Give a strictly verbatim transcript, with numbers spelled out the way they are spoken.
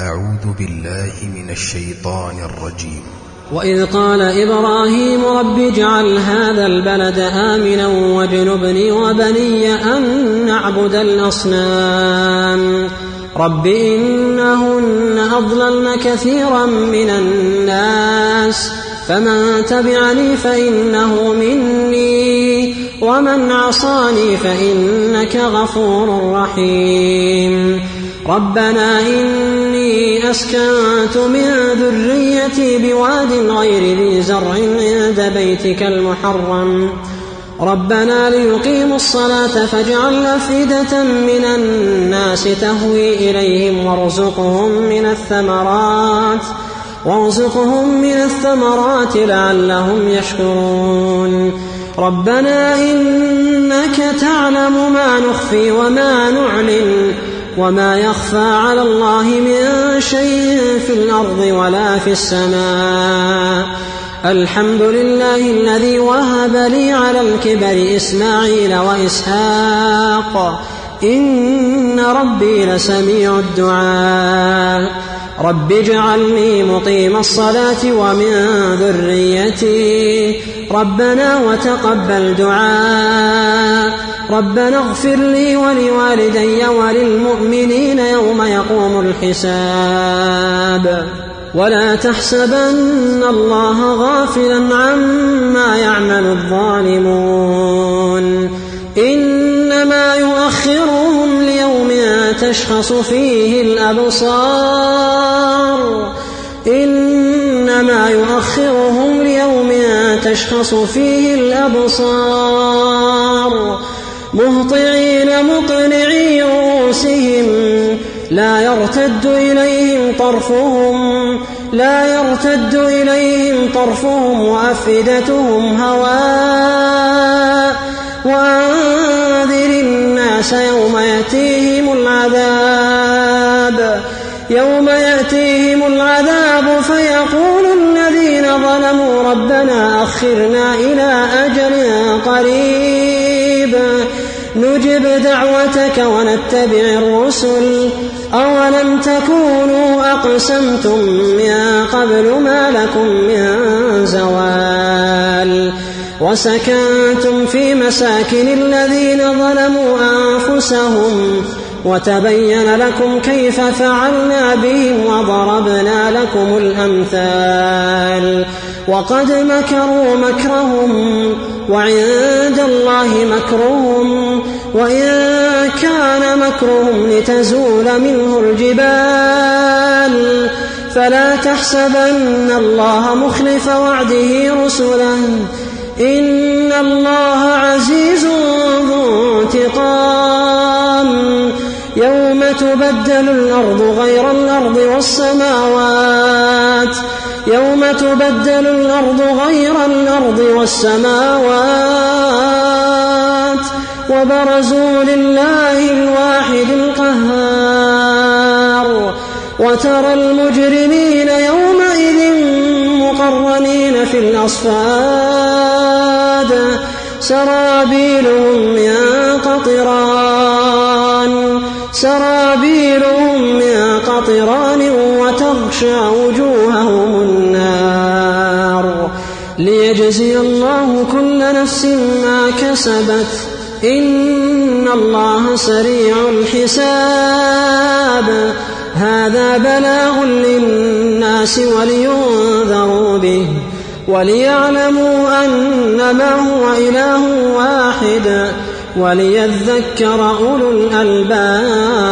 أعوذ بالله من الشيطان الرجيم. وإذ قال إبراهيم رب اجعل هذا البلد آمنا واجنبني وبني أن نعبد الأصنام رب إنهن أضللن كثيرا من الناس فمن تبعني فإنه مني ومن عصاني فإنك غفور رحيم. ربنا إني أسكنت من ذريتي بواد غير ذي زرع عند بيتك المحرم ربنا ليقيموا الصلاة فاجعل أفئدة من الناس تهوي إليهم وارزقهم من الثمرات وارزقهم من الثمرات لعلهم يشكرون. ربنا إنك تعلم ما نخفي وما نعلن وما يخفى على الله من شيء في الأرض ولا في السماء. الحمد لله الذي وهب لي على الكبر إسماعيل وإسحاق إن ربي لسميع الدعاء. رب اجعلني مقيم الصلاة ومن ذريتي ربنا وتقبل دعاء. ربنا اغفر لي ولوالدي وللمؤمنين يوم يقوم الحساب. ولا تحسبن الله غافلا عما يعمل الظالمون إنما يؤخرهم ليوم تشخص فيه الأبصار إنما يؤخرهم ليوم تشخص فيه الأبصار مهطعين مقنعي رؤوسهم لا يرتد إليهم طرفهم لا يرتد إليهم طرفهم وأفئدتهم هواء. وأنذر الناس يوم يأتيهم العذاب يوم يأتيهم العذاب فيقول الذين ظلموا ربنا أخرنا إلى أجل قريب نجب دعوتك ونتبع الرسل أولم تكونوا أقسمتم من قبل ما لكم من زوال. وسكنتم في مساكن الذين ظلموا أنفسهم وتبين لكم كيف فعلنا بهم وضربنا لكم الأمثال. وقد مكروا مكرهم وعند الله مكرهم وإن كان مكرهم لتزول منه الجبال. فلا تحسبن الله مخلف وعده رسله إن الله عزيز ذو انتقام. يوم تبدل الأرض غير الأرض والسماوات يوم تبدل الأرض غير الأرض والسماوات وبرزوا لله الواحد القهار. وترى المجرمين يومئذ مقرنين في الأصفاد سرابيلهم من قطران سرابيلهم من قطران وتغشى وجوههم النار ليجزي الله كل نفس ما كسبت إن الله سريع الحساب. هذا بلاغ للناس ولينذروا به وليعلموا أنما هو إله واحد وليذكر أولو الألباب.